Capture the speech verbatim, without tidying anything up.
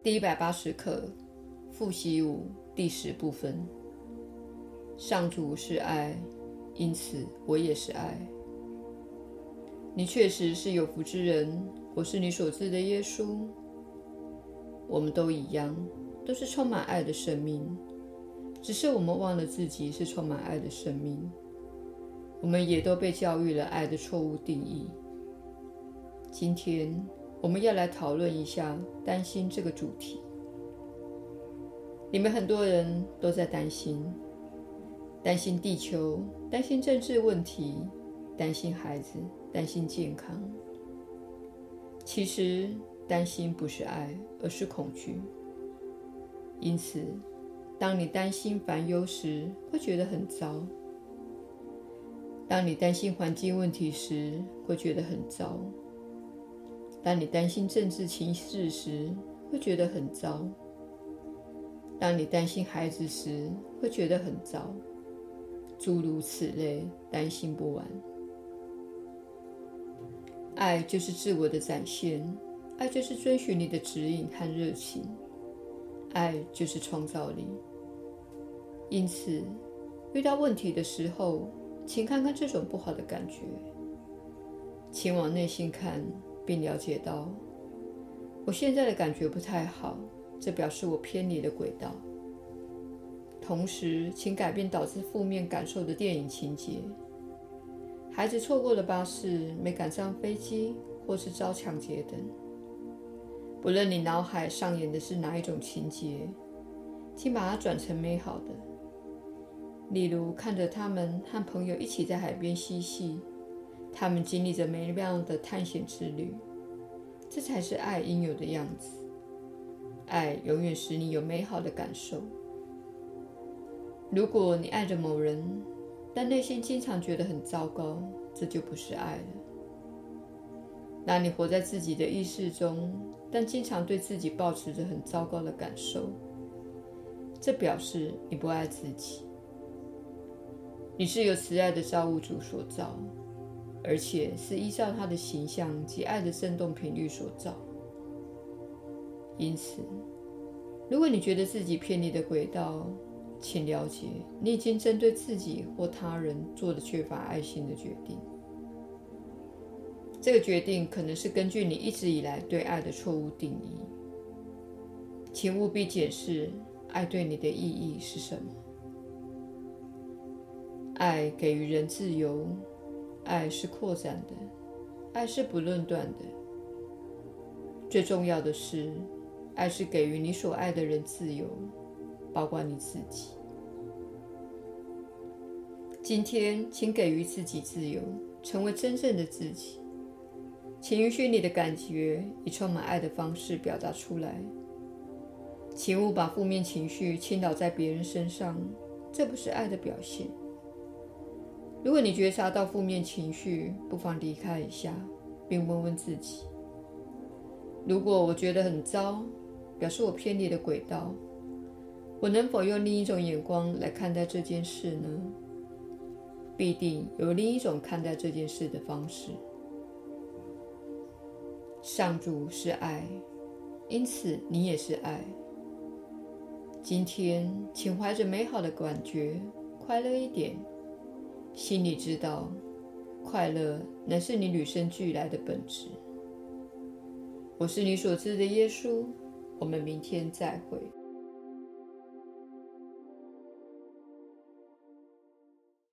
第一百八十课复习五第十部分。上主是爱，因此我也是爱。你确实是有福之人，我是你所知的耶稣。我们都一样，都是充满爱的生命，只是我们忘了自己是充满爱的生命。我们也都被教育了爱的错误定义。今天我们要来讨论一下担心这个主题。你们很多人都在担心，担心地球，担心政治问题，担心孩子，担心健康。其实担心不是爱，而是恐惧。因此当你担心烦忧时，会觉得很糟。当你担心环境问题时，会觉得很糟。当你担心政治情势时，会觉得很糟。当你担心孩子时，会觉得很糟。诸如此类，担心不完。爱就是自我的展现，爱就是遵循你的指引和热情，爱就是创造力。因此，遇到问题的时候，请看看这种不好的感觉，请往内心看，并了解到，我现在的感觉不太好，这表示我偏离了轨道。同时，请改变导致负面感受的电影情节。孩子错过了巴士，没赶上飞机，或是遭抢劫等。不论你脑海上演的是哪一种情节，请把它转成美好的。例如，看着他们和朋友一起在海边嬉戏，他们经历着美妙的探险之旅，这才是爱应有的样子。爱永远使你有美好的感受。如果你爱着某人，但内心经常觉得很糟糕，这就不是爱了。当你活在自己的意识中，但经常对自己抱持着很糟糕的感受，这表示你不爱自己。你是由慈爱的造物主所造，而且是依照他的形象及爱的振动频率所造。因此，如果你觉得自己偏离了轨道，请了解，你已经针对自己或他人做了缺乏爱心的决定。这个决定可能是根据你一直以来对爱的错误定义。请务必检视爱对你的意义是什么。爱给予人自由，爱是扩展的，爱是不论断的。最重要的是，爱是给予你所爱的人自由，包括你自己。今天，请给予自己自由，成为真正的自己。请允许你的感觉以充满爱的方式表达出来。请勿把负面情绪倾倒在别人身上，这不是爱的表现。如果你觉察到负面情绪，不妨离开一下，并问问自己：如果我觉得很糟，表示我偏离了轨道，我能否用另一种眼光来看待这件事呢？必定有另一种看待这件事的方式。上主是爱，因此你也是爱。今天，请怀着美好的感觉，快乐一点，心里知道，快乐乃是你与生俱来的本质。我是你所知的耶稣，我们明天再会。